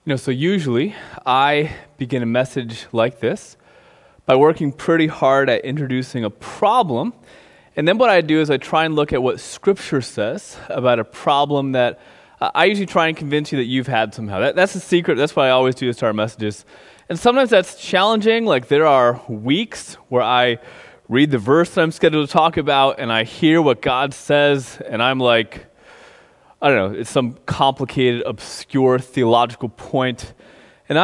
So usually I begin a message like this by working pretty hard at introducing a problem. And then what I do is I try and look at what Scripture says about a problem that I usually try and convince you that you've had somehow. That's the secret. That's what I always do to start messages. And sometimes that's challenging. Like there are weeks where I read the verse that I'm scheduled to talk about and I hear what God says and I'm like, I don't know, it's some complicated, obscure theological point. And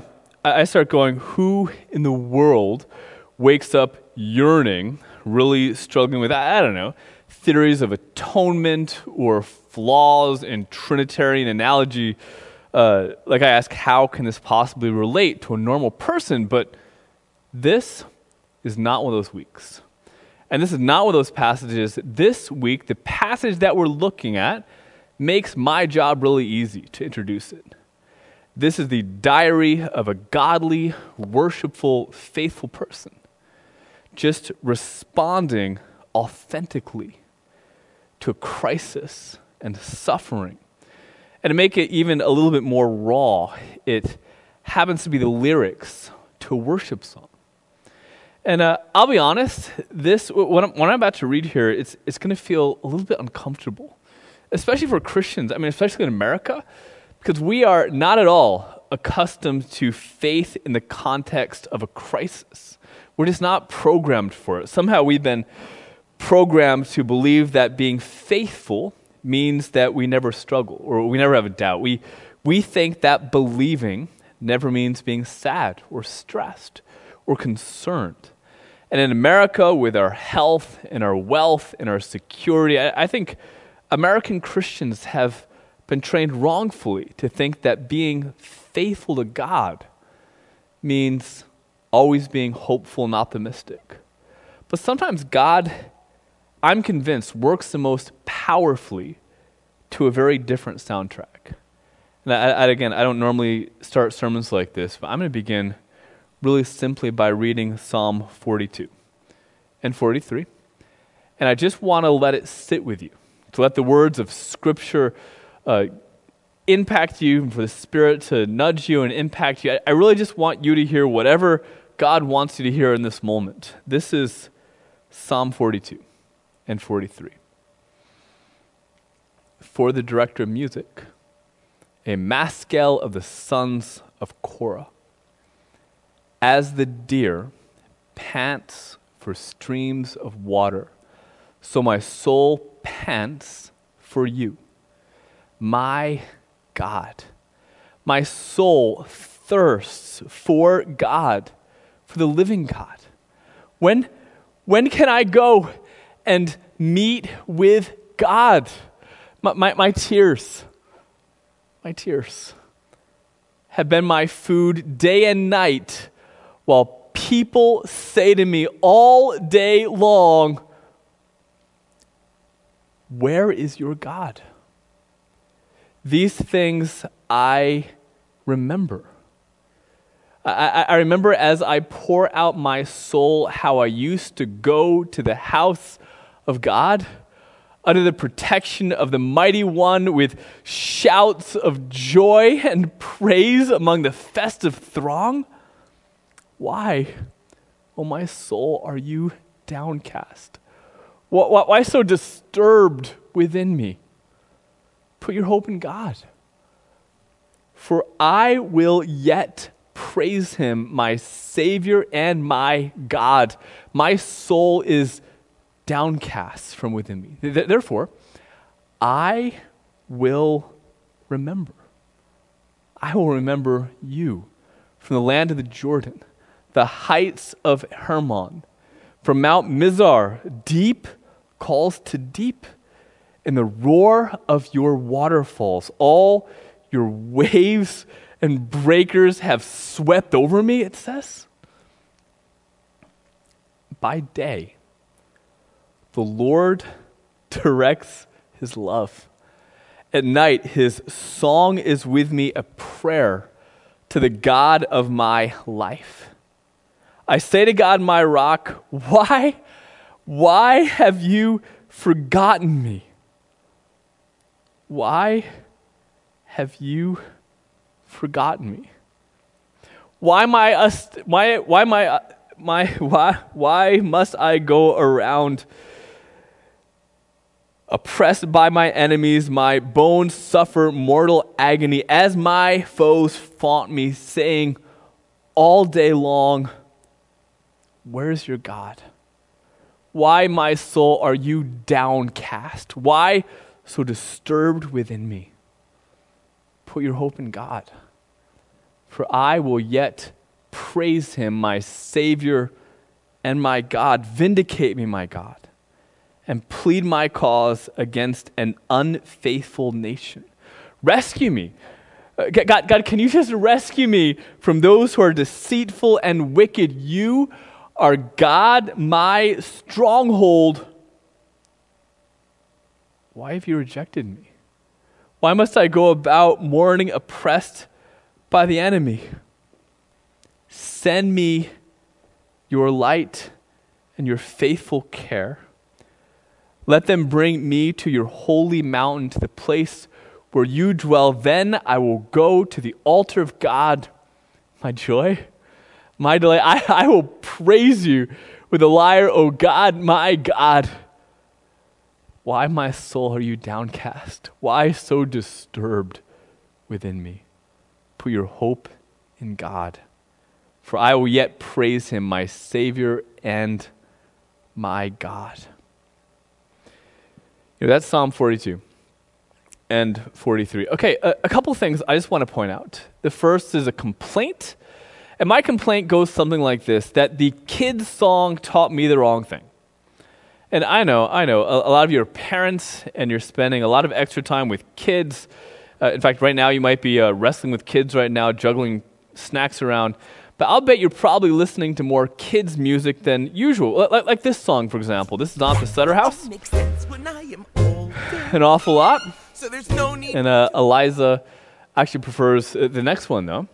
I start going, who in the world wakes up yearning, really struggling with, I don't know, theories of atonement or flaws in Trinitarian analogy? Like I ask, how can this possibly relate to a normal person? But this is not one of those weeks. And this is not one of those passages. This week, the passage that we're looking at makes my job really easy to introduce it. This is the diary of a godly, worshipful, faithful person, just responding authentically to a crisis and suffering. And to make it even a little bit more raw, it happens to be the lyrics to a worship song. And I'll be honest, what I'm about to read here, it's going to feel a little bit uncomfortable, especially for Christians, especially in America, because we are not at all accustomed to faith in the context of a crisis. We're just not programmed for it. Somehow we've been programmed to believe that being faithful means that we never struggle or we never have a doubt. We think that believing never means being sad or stressed or concerned. And in America, with our health and our wealth and our security, I think American Christians have been trained wrongfully to think that being faithful to God means always being hopeful and optimistic. But sometimes God, I'm convinced, works the most powerfully to a very different soundtrack. And I don't normally start sermons like this, but I'm going to begin really simply by reading Psalm 42 and 43. And I just want to let it sit with you, to let the words of Scripture impact you, and for the Spirit to nudge you and impact you. I really just want you to hear whatever God wants you to hear in this moment. This is Psalm 42 and 43. For the director of music, a maskell of the sons of Korah. As the deer pants for streams of water, so my soul pants for you, my God. My soul thirsts for God, for the living God. When can I go and meet with God? My tears have been my food day and night, while people say to me all day long, where is your God? These things I remember. I remember as I pour out my soul how I used to go to the house of God under the protection of the Mighty One with shouts of joy and praise among the festive throng. Why, oh my soul, are you downcast? Why so disturbed within me? Put your hope in God. For I will yet praise him, my Savior and my God. My soul is downcast from within me. Therefore, I will remember. I will remember you from the land of the Jordan, the heights of Hermon. From Mount Mizar, deep calls to deep. In the roar of your waterfalls, all your waves and breakers have swept over me, it says. By day, the Lord directs his love. At night, his song is with me, a prayer to the God of my life. I say to God, my rock, why have you forgotten me? Why have you forgotten me? Why must I go around oppressed by my enemies? My bones suffer mortal agony as my foes flaunt me, saying all day long, where is your God? Why, my soul, are you downcast? Why so disturbed within me? Put your hope in God, for I will yet praise him, my Savior and my God. Vindicate me, my God, and plead my cause against an unfaithful nation. Rescue me. God, can you just rescue me from those who are deceitful and wicked? You are God, my stronghold. Why have you rejected me? Why must I go about mourning, oppressed by the enemy? Send me your light and your faithful care. Let them bring me to your holy mountain, to the place where you dwell. Then I will go to the altar of God, my joy, my delight. I will praise you with a lyre, O God, my God. Why, my soul, are you downcast? Why so disturbed within me? Put your hope in God, for I will yet praise him, my Savior and my God. That's Psalm 42 and 43. Okay, a couple things I just want to point out. The first is a complaint, and my complaint goes something like this, that the kids' song taught me the wrong thing. And I know, a lot of you are parents, and you're spending a lot of extra time with kids. In fact, right now you might be wrestling with kids right now, juggling snacks around. But I'll bet you're probably listening to more kids' music than usual. Like this song, for example. This is Off the Sutter House. An awful lot. So there's no need. And Eliza actually prefers the next one, though.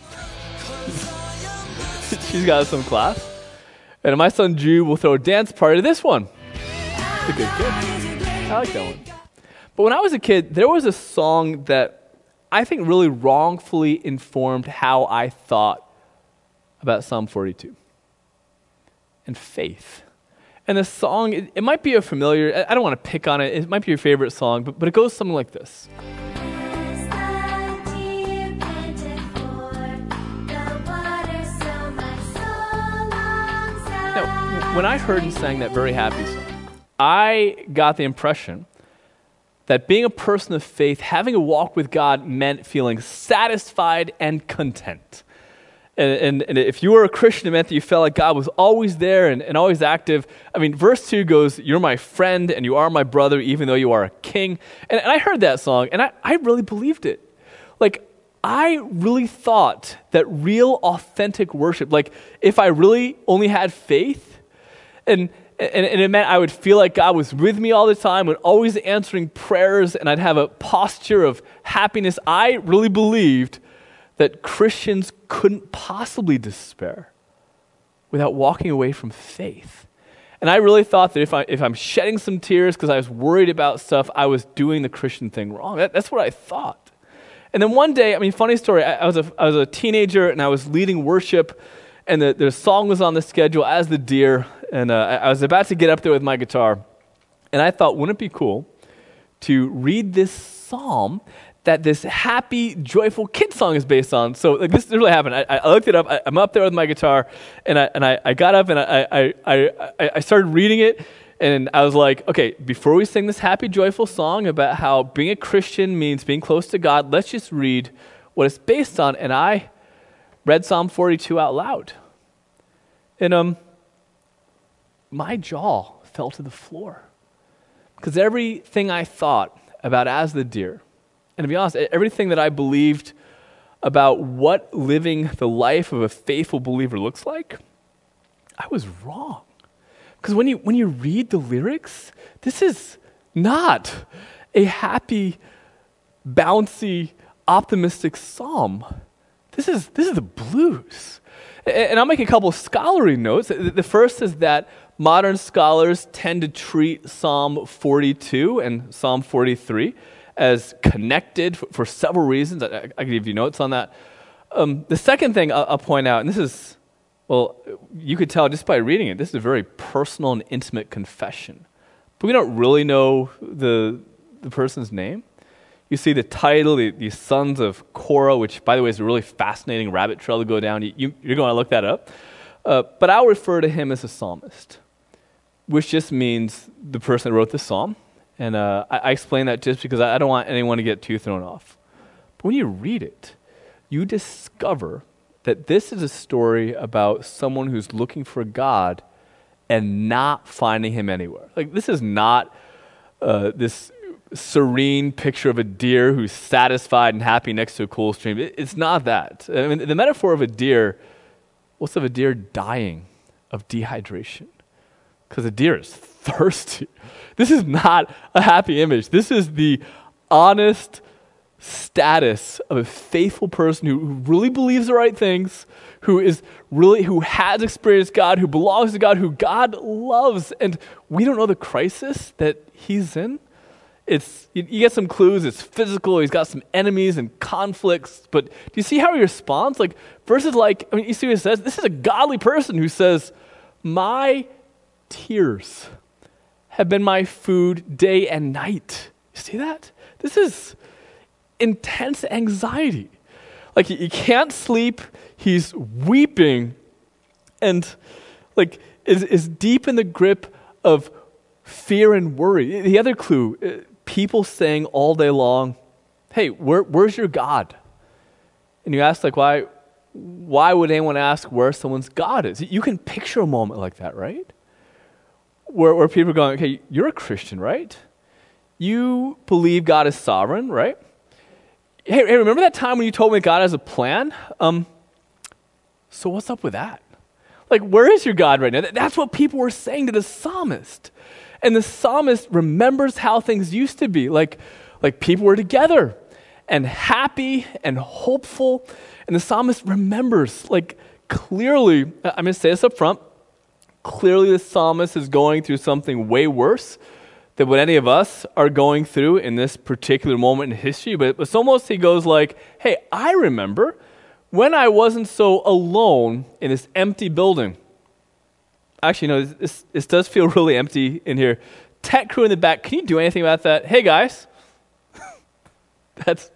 She's got some class. And my son Drew will throw a dance party to this one. It's a good kid. I like that one. But when I was a kid, there was a song that I think really wrongfully informed how I thought about Psalm 42 and faith. And the song, it might be a familiar, I don't want to pick on it, it might be your favorite song, but it goes something like this. Now, when I heard and sang that very happy song, I got the impression that being a person of faith, having a walk with God, meant feeling satisfied and content. And if you were a Christian, it meant that you felt like God was always there and always active. I mean, verse 2 goes, you're my friend and you are my brother, even though you are a king. And I heard that song, and I really believed it. Like, I really thought that real, authentic worship, like if I really only had faith, and it meant I would feel like God was with me all the time and always answering prayers, and I'd have a posture of happiness. I really believed that Christians couldn't possibly despair without walking away from faith. And I really thought that if I'm shedding some tears because I was worried about stuff, I was doing the Christian thing wrong. That's what I thought. And then one day, I mean, funny story, I was a teenager and I was leading worship, and the song was on the schedule, As the Deer, and I was about to get up there with my guitar, and I thought, wouldn't it be cool to read this psalm that this happy, joyful kid song is based on? So like, this really happened. I looked it up. I'm up there with my guitar, and I got up and I started reading it, and I was like, okay, before we sing this happy, joyful song about how being a Christian means being close to God, let's just read what it's based on. And I read Psalm 42 out loud, and my jaw fell to the floor, because everything I thought about As the Deer, and to be honest, everything that I believed about what living the life of a faithful believer looks like, I was wrong. Because when you read the lyrics, this is not a happy, bouncy, optimistic psalm. This is the blues. And I'll make a couple of scholarly notes. The first is that modern scholars tend to treat Psalm 42 and Psalm 43 as connected for several reasons. I can give you notes on that. The second thing I'll point out, and this is, well, you could tell just by reading it, this is a very personal and intimate confession. But we don't really know the person's name. You see the title, the sons of Korah, which, by the way, is a really fascinating rabbit trail to go down. You're going to look that up. But I'll refer to him as a psalmist, which just means the person that wrote the psalm. And I explain that just because I don't want anyone to get too thrown off. But when you read it, you discover that this is a story about someone who's looking for God and not finding him anywhere. Like, this is not this serene picture of a deer who's satisfied and happy next to a cool stream. It's not that. I mean, the metaphor of a deer, what's of a deer dying of dehydration? Because a deer is thirsty. This is not a happy image. This is the honest status of a faithful person who really believes the right things, who has experienced God, who belongs to God, who God loves. And we don't know the crisis that he's in. You get some clues. It's physical. He's got some enemies and conflicts. But do you see how he responds? Like, verses like, you see what he says? This is a godly person who says, my tears have been my food day and night. You see that? This is intense anxiety. Like, he can't sleep. He's weeping and like is deep in the grip of fear and worry. The other clue, people saying all day long, hey, where's your God? And you ask, like, why would anyone ask where someone's God is? You can picture a moment like that, right? Where people are going, okay, you're a Christian, right? You believe God is sovereign, right? Hey, remember that time when you told me God has a plan? So what's up with that? Like, where is your God right now? That's what people were saying to the psalmist. And the psalmist remembers how things used to be. Like people were together and happy and hopeful. And the psalmist remembers, like, clearly, I'm going to say this up front, clearly the psalmist is going through something way worse than what any of us are going through in this particular moment in history. But it's almost, he goes like, hey, I remember when I wasn't so alone in this empty building. Actually, no, this does feel really empty in here. Tech crew in the back, can you do anything about that? Hey, guys. That's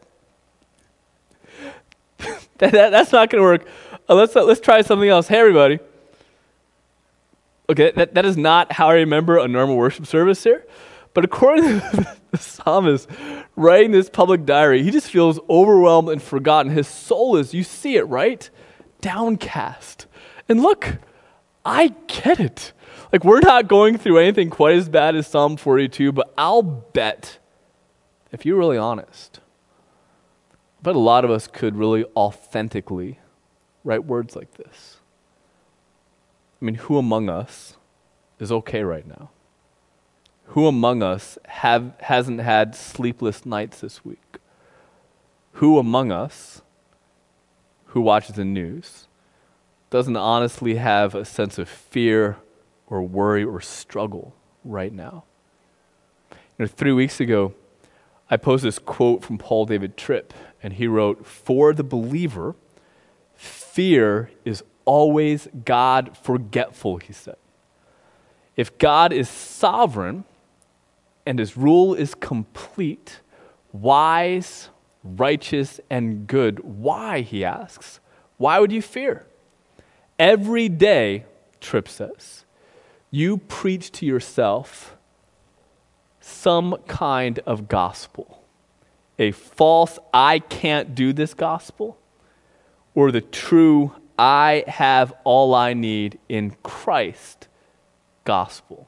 not going to work. Let's try something else. Hey, everybody. Okay, that is not how I remember a normal worship service here. But according to the psalmist writing this public diary, he just feels overwhelmed and forgotten. His soul is, you see it, right? Downcast. And look, I get it. Like, we're not going through anything quite as bad as Psalm 42, but I'll bet, if you're really honest, I bet a lot of us could really authentically write words like this. I mean, who among us is okay right now? Who among us hasn't had sleepless nights this week? Who among us who watches the news doesn't honestly have a sense of fear or worry or struggle right now? 3 weeks ago, I posted this quote from Paul David Tripp, and he wrote, "For the believer, fear is always God forgetful," he said. If God is sovereign and his rule is complete, wise, righteous, and good, why, he asks, why would you fear? Every day, Tripp says, you preach to yourself some kind of gospel, a false I can't do this gospel, or the true I have all I need in Christ gospel.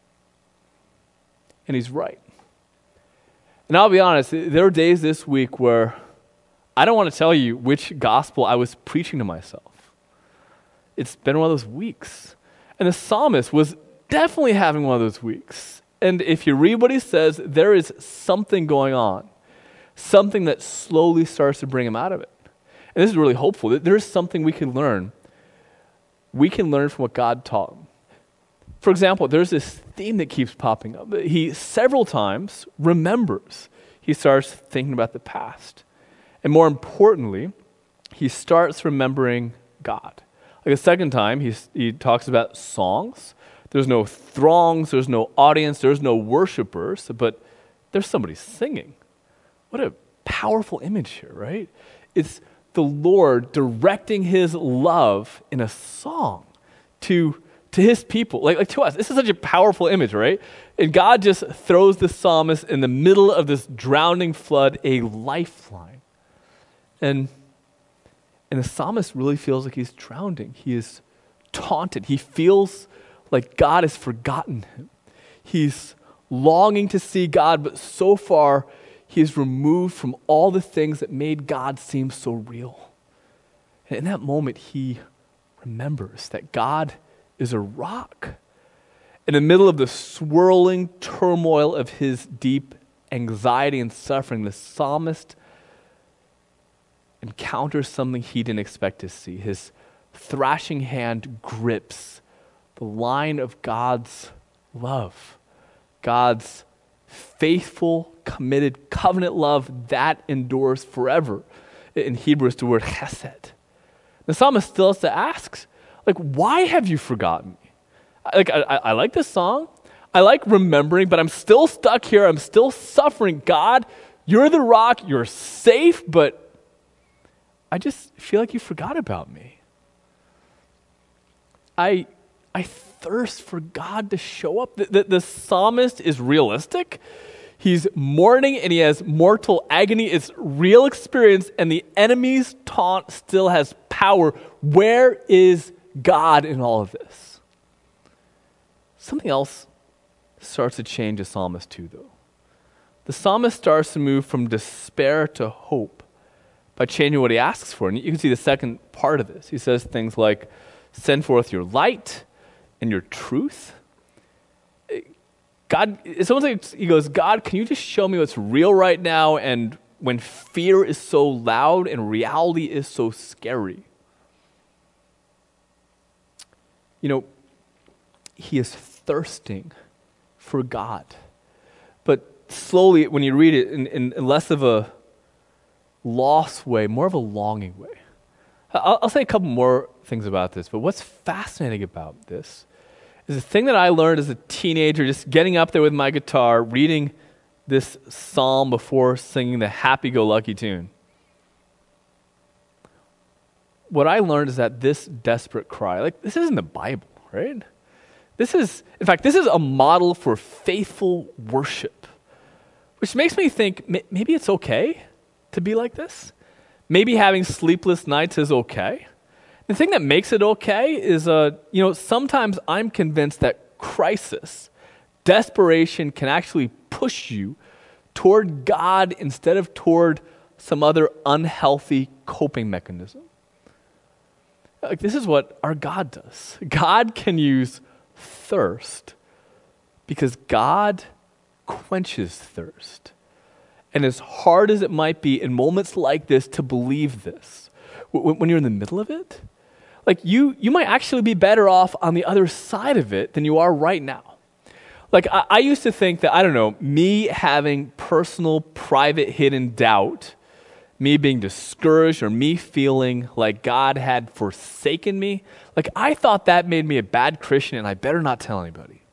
And he's right. And I'll be honest, there were days this week where I don't want to tell you which gospel I was preaching to myself. It's been one of those weeks. And the psalmist was definitely having one of those weeks. And if you read what he says, there is something going on, something that slowly starts to bring him out of it. And this is really hopeful. There is something we can learn. We can learn from what God taught him. For example, there's this theme that keeps popping up. He several times remembers. he starts thinking about the past. And more importantly, he starts remembering God. Like the second time, he talks about songs. There's no throngs, there's no audience, there's no worshipers, but there's somebody singing. What a powerful image here, right? It's the Lord directing his love in a song to his people, like to us. This is such a powerful image, right? And God just throws the psalmist in the middle of this drowning flood a lifeline. And the psalmist really feels like he's drowning. He is taunted. He feels like God has forgotten him. He's longing to see God, but so far he is removed from all the things that made God seem so real. And in that moment, he remembers that God is a rock. In the middle of the swirling turmoil of his deep anxiety and suffering, the psalmist encounters something he didn't expect to see. His thrashing hand grips the line of God's love, God's faithful, committed, covenant love that endures forever. In Hebrew, it's the word chesed. The psalmist still has to ask, like, why have you forgotten me? I like this song. I like remembering, but I'm still stuck here. I'm still suffering. God, you're the rock. You're safe, but I just feel like you forgot about me. I thirst for God to show up. The psalmist is realistic. He's mourning and he has mortal agony. It's real experience, and the enemy's taunt still has power. Where is God in all of this? Something else starts to change the psalmist too, though. The psalmist starts to move from despair to hope by changing what he asks for. And you can see the second part of this. He says things like, send forth your light and your truth. God, it's almost like he goes, God, can you just show me what's real right now, and when fear is so loud and reality is so scary? You know, he is thirsting for God. But slowly, when you read it in less of a lost way, more of a longing way. I'll say a couple more things about this, but what's fascinating about this is the thing that I learned as a teenager, just getting up there with my guitar, reading this psalm before singing the happy-go-lucky tune. What I learned is that this desperate cry, like, this isn't the Bible, right? This is a model for faithful worship, which makes me think maybe it's okay to be like this. Maybe having sleepless nights is okay. The thing that makes it okay is, sometimes I'm convinced that crisis, desperation can actually push you toward God instead of toward some other unhealthy coping mechanism. Like, this is what our God does. God can use thirst because God quenches thirst. And as hard as it might be in moments like this to believe this, when you're in the middle of it, like you might actually be better off on the other side of it than you are right now. Like I used to think that, me having personal, private, hidden doubt, me being discouraged, or me feeling like God had forsaken me, like I thought that made me a bad Christian and I better not tell anybody.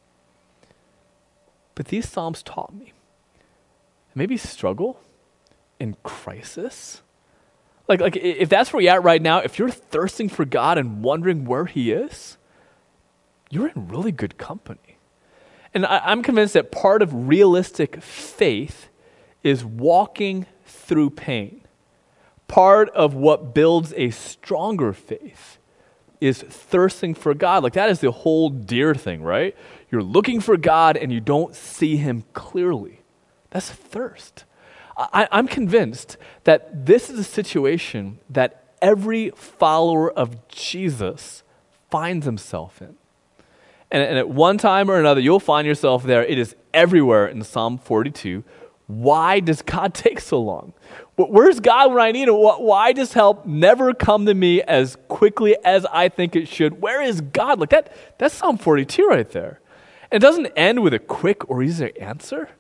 But these Psalms taught me, maybe struggle in crisis. Like if that's where you're at right now, if you're thirsting for God and wondering where he is, you're in really good company. And I'm convinced that part of realistic faith is walking through pain. Part of what builds a stronger faith is thirsting for God. Like that is the whole deer thing, right? You're looking for God and you don't see him clearly. That's thirst. I'm convinced that this is a situation that every follower of Jesus finds himself in. And at one time or another, you'll find yourself there. It is everywhere in Psalm 42. Why does God take so long? Where's God when I need him? Why does help never come to me as quickly as I think it should? Where is God? Like that's Psalm 42 right there. And it doesn't end with a quick or easy answer.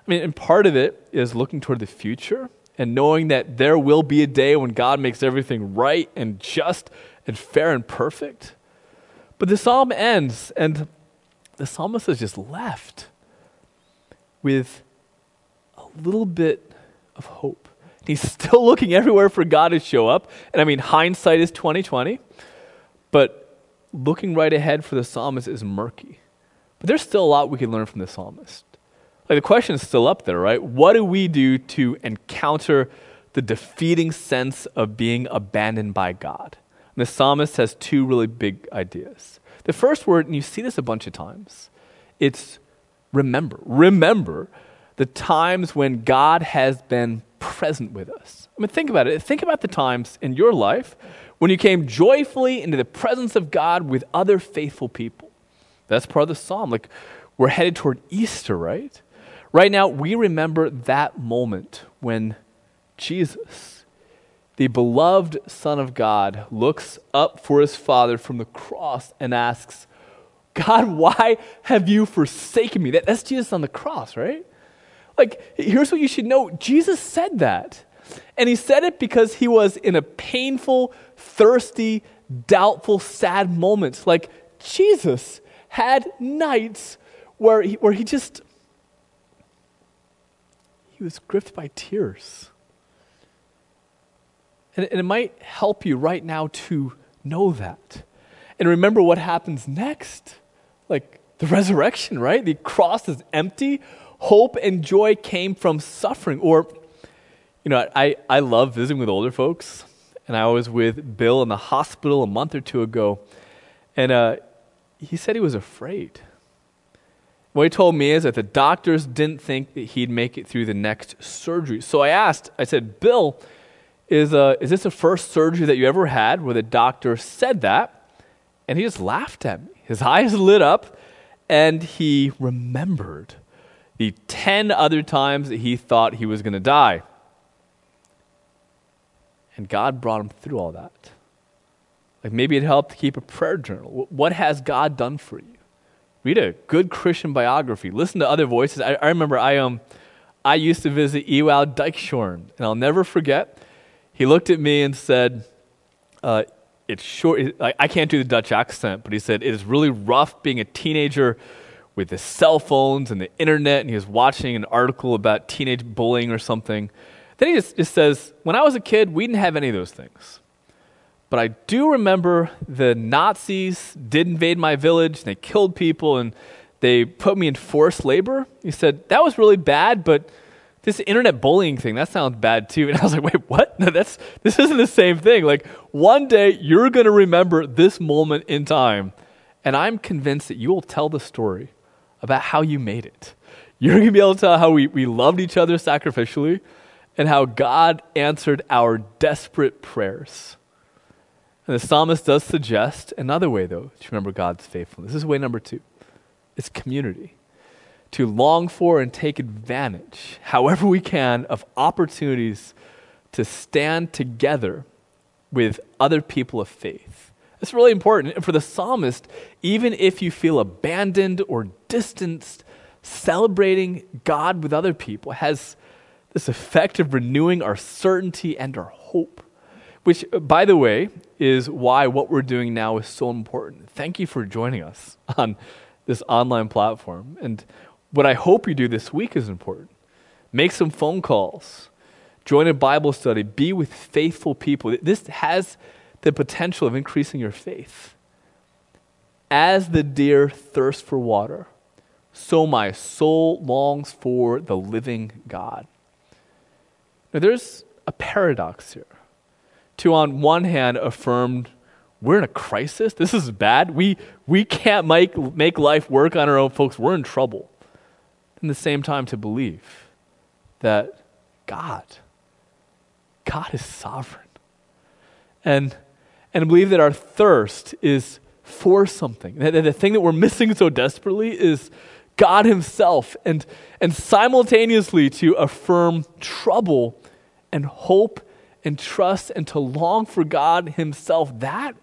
I mean, and part of it is looking toward the future and knowing that there will be a day when God makes everything right and just and fair and perfect. But the psalm ends, and the psalmist is just left with a little bit of hope. He's still looking everywhere for God to show up. And I mean, hindsight is 20/20, but looking right ahead for the psalmist is murky. But there's still a lot we can learn from the psalmist. Like, the question is still up there, right? What do we do to encounter the defeating sense of being abandoned by God? And the psalmist has two really big ideas. The first word, and you see this a bunch of times, it's remember. Remember the times when God has been present with us. I mean, think about it. Think about the times in your life when you came joyfully into the presence of God with other faithful people. That's part of the psalm. Like, we're headed toward Easter, right? Right now, we remember that moment when Jesus, the beloved Son of God, looks up for his Father from the cross and asks, God, why have you forsaken me? That's Jesus on the cross, right? Like, here's what you should know. Jesus said that. And he said it because he was in a painful, thirsty, doubtful, sad moment. Like, Jesus had nights where he was gripped by tears. And it might help you right now to know that. And remember what happens next. Like, the resurrection, right? The cross is empty. Hope and joy came from suffering. Or, I love visiting with older folks. And I was with Bill in the hospital a month or two ago. And he said he was afraid. What he told me is that the doctors didn't think that he'd make it through the next surgery. So I said, Bill, is this the first surgery that you ever had where the doctor said that? And he just laughed at me. His eyes lit up, and he remembered the 10 other times that he thought he was going to die. And God brought him through all that. Like, maybe it helped to keep a prayer journal. What has God done for you? Read a good Christian biography. Listen to other voices. I remember I used to visit Ewald Dykshorn, and I'll never forget. He looked at me and said, it's short. I can't do the Dutch accent, but he said, it is really rough being a teenager with the cell phones and the internet, and he was watching an article about teenage bullying or something. Then he just says, when I was a kid, we didn't have any of those things. But I do remember the Nazis did invade my village, and they killed people, and they put me in forced labor. He said, that was really bad, but this internet bullying thing, that sounds bad too. And I was like, wait, what? No, this isn't the same thing. Like, one day you're going to remember this moment in time, and I'm convinced that you will tell the story about how you made it. You're going to be able to tell how we loved each other sacrificially and how God answered our desperate prayers. And the psalmist does suggest another way, though, to remember God's faithfulness. This is way number 2. It's community. To long for and take advantage, however we can, of opportunities to stand together with other people of faith. It's really important. And for the psalmist, even if you feel abandoned or distanced, celebrating God with other people has this effect of renewing our certainty and our hope. Which, by the way, is why what we're doing now is so important. Thank you for joining us on this online platform. And what I hope you do this week is important. Make some phone calls. Join a Bible study. Be with faithful people. This has the potential of increasing your faith. As the deer thirsts for water, so my soul longs for the living God. Now, there's a paradox here. To, on one hand, affirm we're in a crisis. This is bad. We can't make life work on our own, folks. We're in trouble. And at the same time, to believe that God is sovereign. And believe that our thirst is for something. That the thing that we're missing so desperately is God himself. And simultaneously to affirm trouble and hope and trust and to long for God himself. That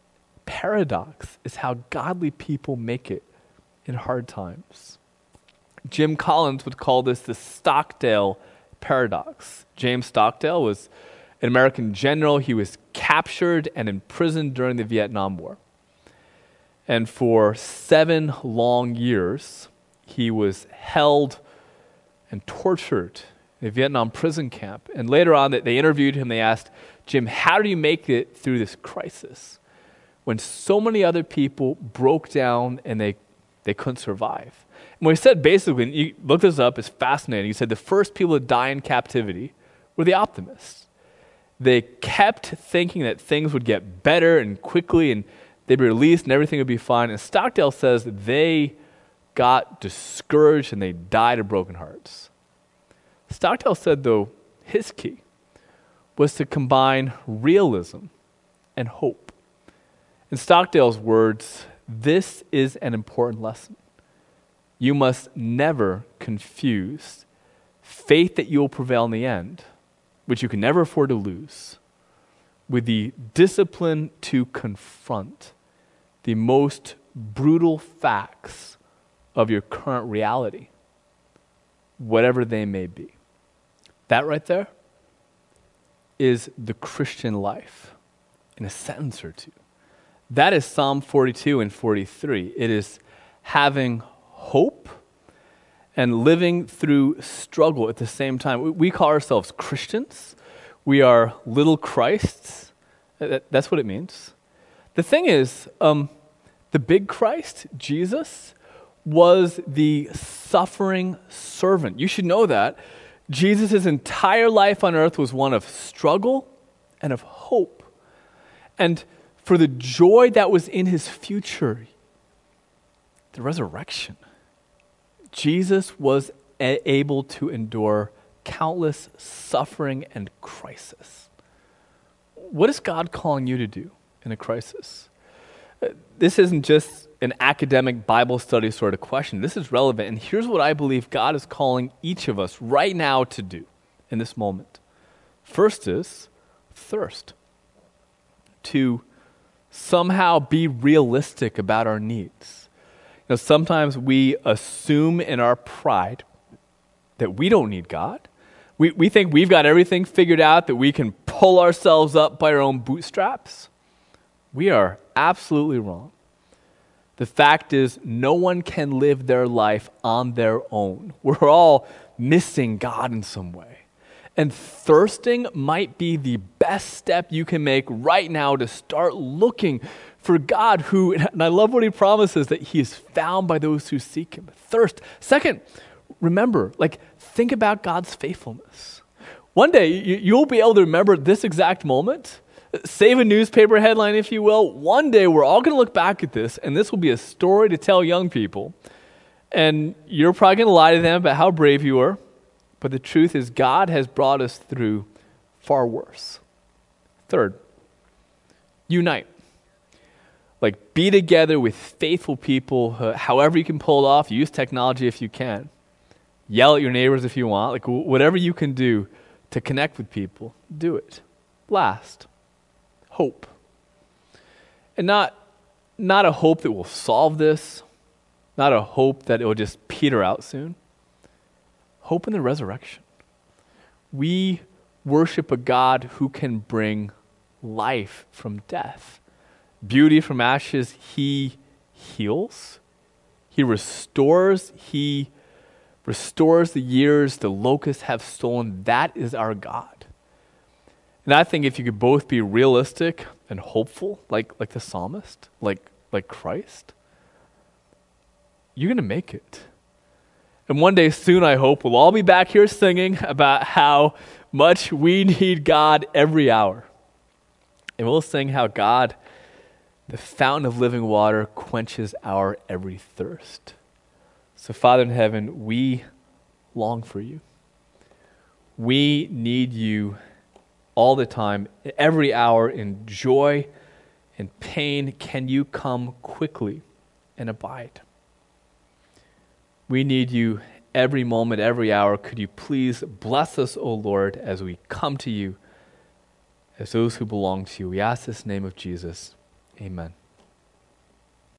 paradox is how godly people make it in hard times. Jim Collins would call this the Stockdale paradox. James Stockdale was an American general. He was captured and imprisoned during the Vietnam War. And for 7 long years, he was held and tortured in a Vietnam prison camp. And later on, they interviewed him. They asked, Jim, how do you make it through this crisis when so many other people broke down and they couldn't survive? And what he said basically, and you look this up, it's fascinating. He said the first people to die in captivity were the optimists. They kept thinking that things would get better and quickly and they'd be released and everything would be fine. And Stockdale says that they got discouraged and they died of broken hearts. Stockdale said, though, his key was to combine realism and hope. In Stockdale's words, this is an important lesson. You must never confuse faith that you will prevail in the end, which you can never afford to lose, with the discipline to confront the most brutal facts of your current reality, whatever they may be. That right there is the Christian life in a sentence or two. That is Psalm 42 and 43. It is having hope and living through struggle at the same time. We call ourselves Christians. We are little Christs. That's what it means. The thing is, the big Christ, Jesus, was the suffering servant. You should know that. Jesus' entire life on earth was one of struggle and of hope. And for the joy that was in his future, the resurrection, Jesus was able to endure countless suffering and crisis. What is God calling you to do in a crisis? This isn't just an academic Bible study sort of question. This is relevant. And here's what I believe God is calling each of us right now to do in this moment. First is thirst. To somehow be realistic about our needs. You know, sometimes we assume in our pride that we don't need God. We think we've got everything figured out, that we can pull ourselves up by our own bootstraps. We are absolutely wrong. The fact is, no one can live their life on their own. We're all missing God in some way. And thirsting might be the best step you can make right now to start looking for God who, and I love what he promises, that he is found by those who seek him. Thirst. Second, remember, think about God's faithfulness. One day, you'll be able to remember this exact moment. Save a newspaper headline, if you will. One day, we're all going to look back at this, and this will be a story to tell young people. And you're probably going to lie to them about how brave you were. But the truth is, God has brought us through far worse. Third, unite. Be together with faithful people, however you can pull it off. Use technology if you can. Yell at your neighbors if you want. Whatever you can do to connect with people, do it. Last, hope. And not a hope that will solve this, not a hope that it will just peter out soon. Hope in the resurrection. We worship a God who can bring life from death, beauty from ashes. He heals. He restores. He restores the years the locusts have stolen. That is our God. And I think if you could both be realistic and hopeful, like the psalmist, like Christ, you're going to make it. And one day soon, I hope, we'll all be back here singing about how much we need God every hour. And we'll sing how God, the fountain of living water, quenches our every thirst. So, Father in heaven, we long for you. We need you all the time, every hour, in joy and pain. Can you come quickly and abide? We need you every moment, every hour. Could you please bless us, O Lord, as we come to you, as those who belong to you. We ask this in the name of Jesus. Amen.